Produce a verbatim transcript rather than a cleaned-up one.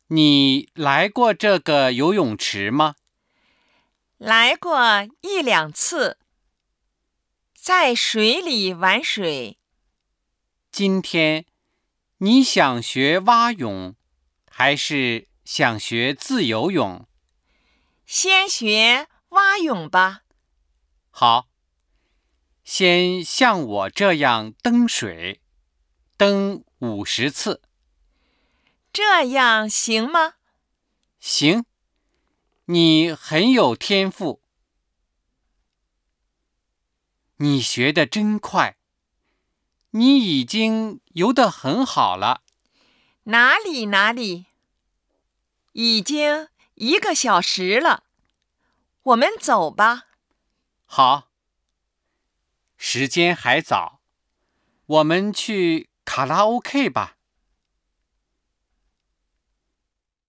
你来过这个游泳池吗？ 来过一两次，在水里玩水。 今天你想学蛙泳，还是想学自由泳？ 先学蛙泳吧。 好，先像我这样蹬水，蹬五十次。 这样行吗？ 行，你很有天赋。你学得真快，你已经游得很好了。 哪里哪里，已经一个小时了，我们走吧。 好，时间还早，我们去卡拉 OK 吧。